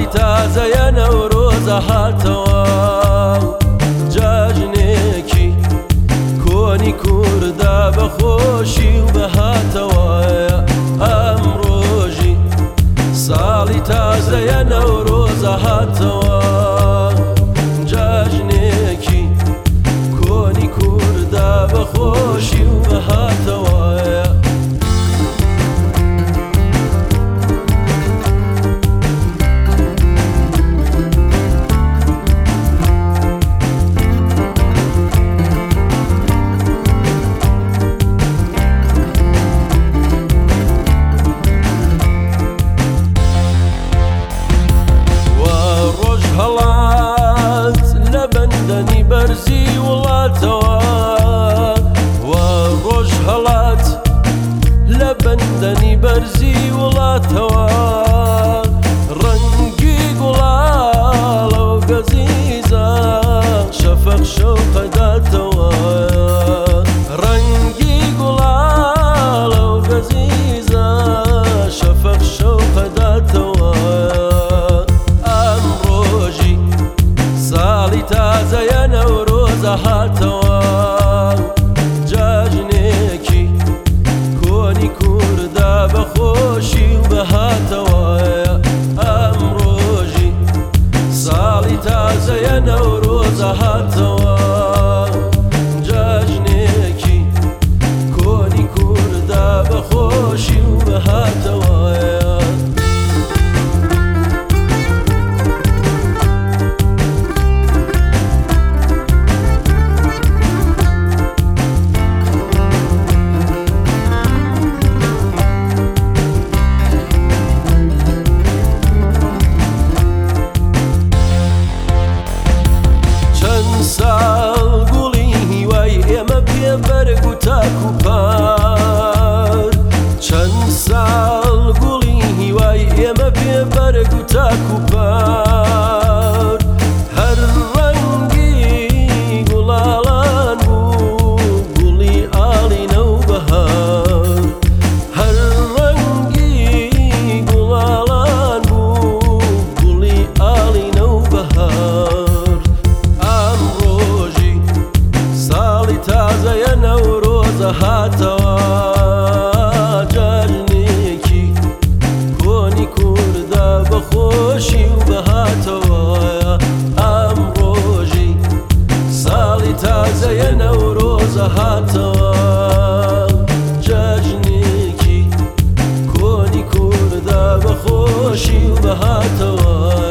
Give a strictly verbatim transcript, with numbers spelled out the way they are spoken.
تازەیە نەورۆزە هاتەوە جاژنێکی کۆنی کووردا بەخۆشی و بەهاتەوە ئەمڕۆژی ساڵی تازەیە نەورۆزە هاتەوە جاژنێکی کۆنی کووردا بەخۆشی و بەهاتەوە بەندەنی بەرزی وڵاتەوە و ڕۆژ هەڵات لە بەندەنی بەرزی وڵاتەوە ڕەنگی گوڵاڵە و گەزیزە شەفەق شەوقە داتەوە ڕەنگی گوڵاڵە و گەزیزە شەفەق شەوقە داتەوە ساڵی تازەیە نەورۆزە هاتەوە جاژنێکی کۆنی کووردا بەخۆشی و بەهاتەوە ئەمڕۆژی ساڵی تازەیە نەورۆزە هاتەوە جاژنێکی کۆنی کووردا بەخۆشی و بەهاتەوە ساڵ گوڵی هیوای ئێمە پێ بەرگ و تاک و پار چەند ساڵ گوڵی هیوای ئێمە پێ بەرگ و تاک و پار هەر ڕەنگی گوڵاڵان بوو گوڵی ئاڵی نەوبەهار هەر ڕەنگی گوڵاڵان بوو گوڵی ئاڵی نەوبەهار تازەیە نەورۆزە هاتەوە جاژنێکی کۆنی کووردا بەخۆشی و بەهاتەوە ئەمڕۆژی ساڵی تازەیە نەورۆزە هاتەوە جاژنێکی کۆنی کووردا بەخۆشی و بەهاتەوە